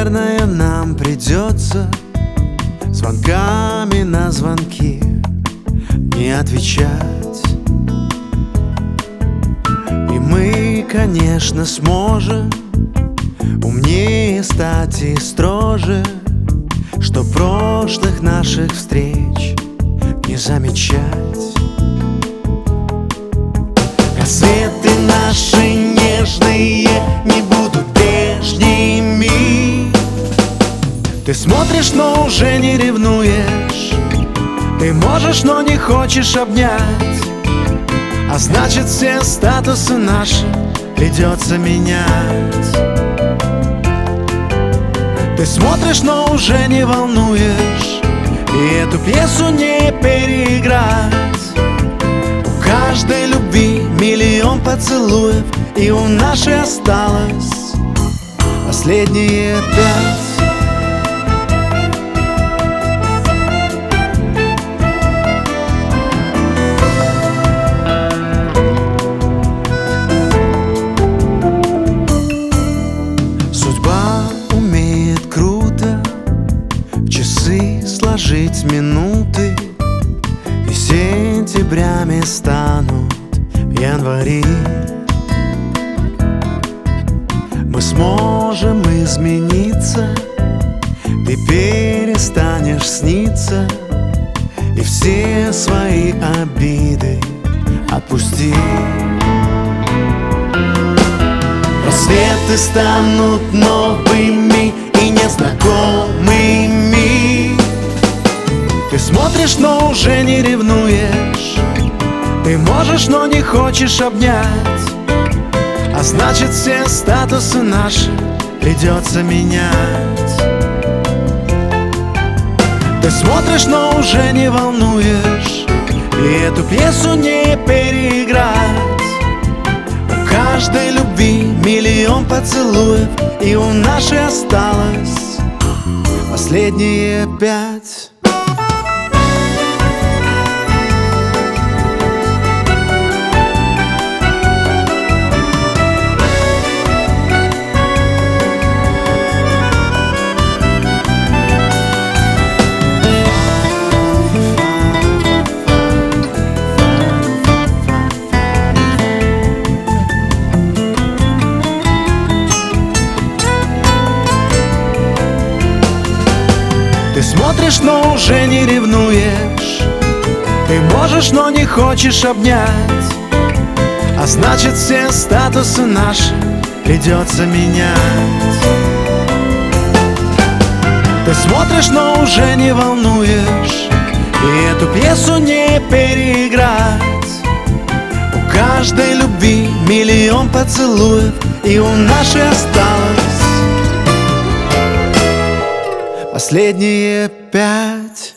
наверное, нам придется звонками на звонки не отвечать. И мы, конечно, сможем умнее стать и строже, что прошлых наших встреч не замечать. Рассветы наши нежные не будут прежними. Ты смотришь, но уже не ревнуешь. Ты можешь, но не хочешь обнять. А значит, все статусы наши придется менять. Ты смотришь, но уже не волнуешь, и эту пьесу не переиграть. У каждой любви миллион поцелуев, и у нашей осталось последние 5. Сложить минуты, и сентябрями станут январи. Мы сможем измениться, ты перестанешь сниться, и все свои обиды отпусти. Рассветы станут новыми и незнакомыми. Ты смотришь, но уже не ревнуешь. Ты можешь, но не хочешь обнять. А значит, все статусы наши придется менять. Ты смотришь, но уже не волнуешь, и эту пьесу не переиграть. У каждой любви миллион поцелуев, и у нашей осталось последние 5. Ты смотришь, но уже не ревнуешь. Ты можешь, но не хочешь обнять. А значит, все статусы наши придется менять. Ты смотришь, но уже не волнуешь, и эту пьесу не переиграть. У каждой любви миллион поцелуев, и у нашей осталось последние 5.